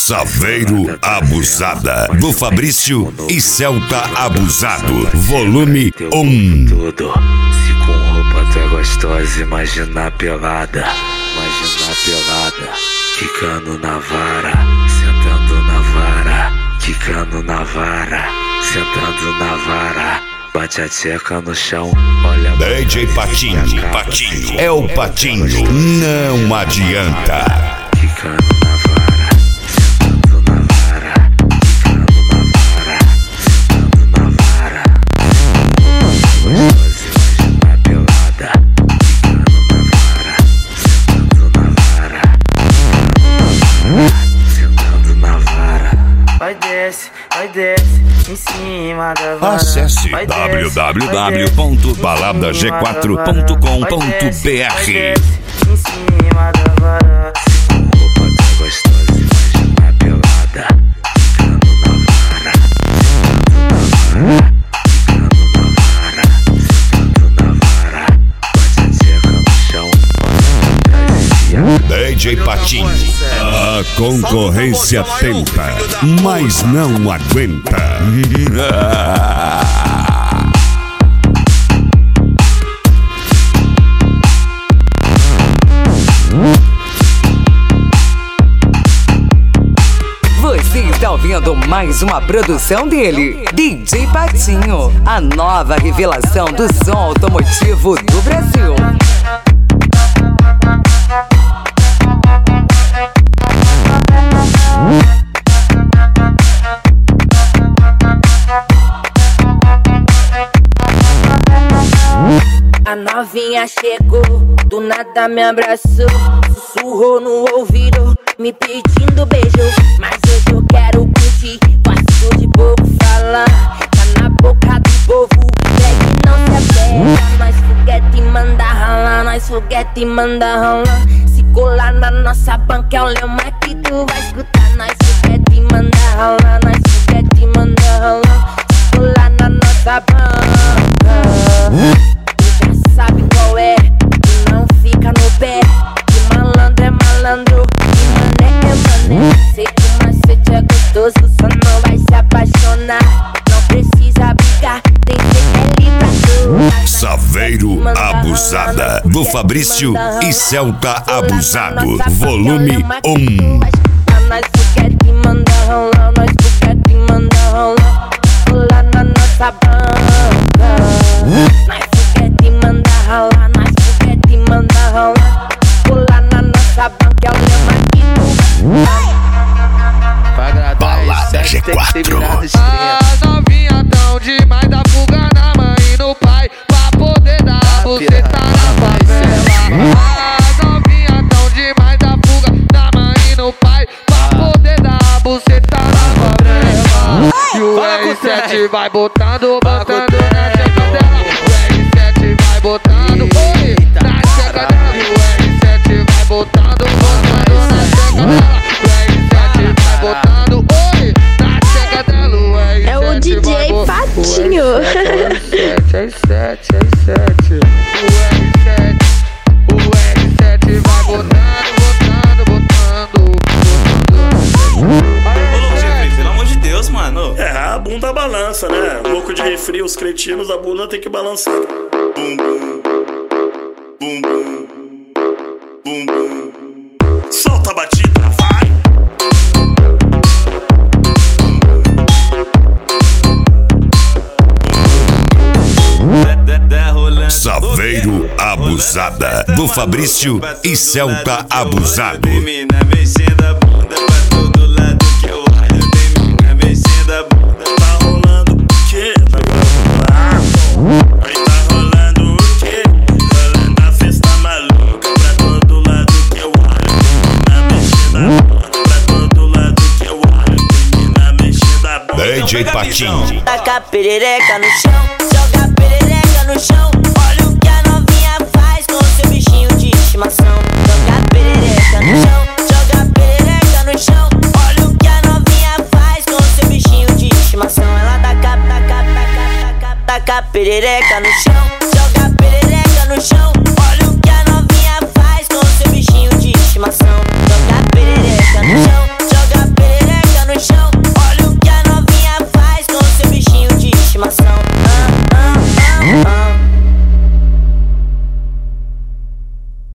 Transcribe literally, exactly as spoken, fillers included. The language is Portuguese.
Saveiro Abusada, do Fabrício e Celta Abusado, volume um. Tudo, se com roupa tu é gostosa, imagina pelada, imagina pelada, quicando na vara, sentando na vara, quicando na vara, sentando na vara, bate a tcheca no chão, olha. D J Patinho, Patinho, é o Patinho, não adianta. Quicando na vara, sentando na vara, quicando na vara, sentando na vara, gostosa, imagina pelada, quicando na vara, sentando na vara, sentando na vara. Vai desce, vai desce, em cima da vara. Acesse w w w ponto balada g quatro ponto com ponto b r. Em cima da vara. Roupa tá gostosa, imagina pelada, quicando na vara, sentando na vara, quicando na vara, sentando na vara, bate a tcheca no chão, D J Patinho, a concorrência tenta, mas não aguenta. Você está ouvindo mais uma produção dele, D J Patinho, a nova revelação do som automotivo do Brasil. A novinha chegou, do nada me abraçou, sussurrou no ouvido, me pedindo beijo. Mas hoje eu quero curtir, gosto de pouco falar, tá na boca do povo, pega e não se apega. Nós foguete manda ralar, nós foguete manda ralar. Se colar na nossa banca é o lema que tu vai escutar. Nós foguete manda ralar, nós foguete manda ralar. Se colar na nossa banca, sabe qual é, que não fica no pé, que malandro é malandro, que mané é mané. Sei que o macete é gostoso, só não vai se apaixonar. Não precisa brigar, tem que ter pra tu. Saveiro Abusada, do Fabrício e Celta Abusado, volume um. Nós foguete manda rolar, nós foguete manda rolar, rolar na nossa banca. Nós foguete manda rolar, nós foguete manda rolar, rolar na nossa banca é o lema que tu vai. Balada G quatro. As novinha tão demais, da fuga na mãe e no pai, pra poder dar buceta na favela. As novinha tão demais, da fuga na mãe e no pai, pra poder dar buceta na favela. E o R sete vai botando, botando na tcheca dela. O R sete vai botando, oi, na tcheca dela. E o R sete vai botando, botando na tcheca dela. O R sete vai botando, oi, na tcheca dela. O R sete É o D J Patinho. é sete, é sete. O R sete, o R sete vai botando, botando, botando, botando. Pelo amor de Deus, mano. É, a bunda balança, né? Louco de refri, os cretinos, a bunda tem que balançar. Bum, bum, bum, bum, bum, bum. Solta a batida, vai! Saveiro Abusada, do Fabrício e Celta Abusado. Menina mexendo a bunda pra todo lado que eu olho. Menina mexendo a bunda. Tá rolando o quê? Aí tá rolando o quê? Rolando a festa maluca pra todo lado que eu olho. Menina mexendo a bunda pra todo lado que eu olho. Menina mexendo a bunda. D J Patinho. Taca a perereca no chão, joga a perereca no chão. Olha o que a novinha faz com seu bichinho de estimação. Joga a perereca no chão, joga a perereca no chão. Olha o que a novinha faz com seu bichinho de estimação. Ela taca, taca, taca, taca, taca a perereca no chão.